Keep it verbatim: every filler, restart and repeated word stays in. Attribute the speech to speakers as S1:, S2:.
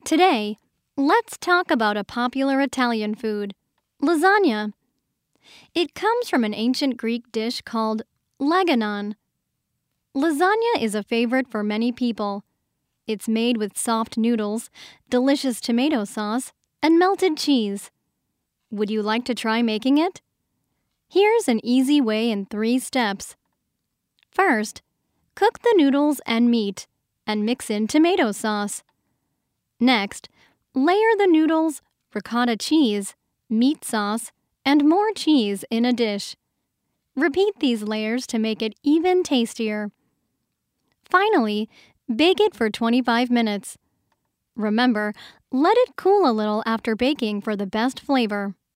S1: Today, let's talk about a popular Italian food, lasagna. It comes from an ancient Greek dish called legonon. Lasagna is a favorite for many people. It's made with soft noodles, delicious tomato sauce, and melted cheese. Would you like to try making it? Here's an easy way in three steps. First, cook the noodles and meat and mix in tomato sauce. Next, layer the noodles, ricotta cheese, meat sauce, and more cheese in a dish. Repeat these layers to make it even tastier. Finally, bake it for twenty-five minutes. Remember, let it cool a little after baking for the best flavor.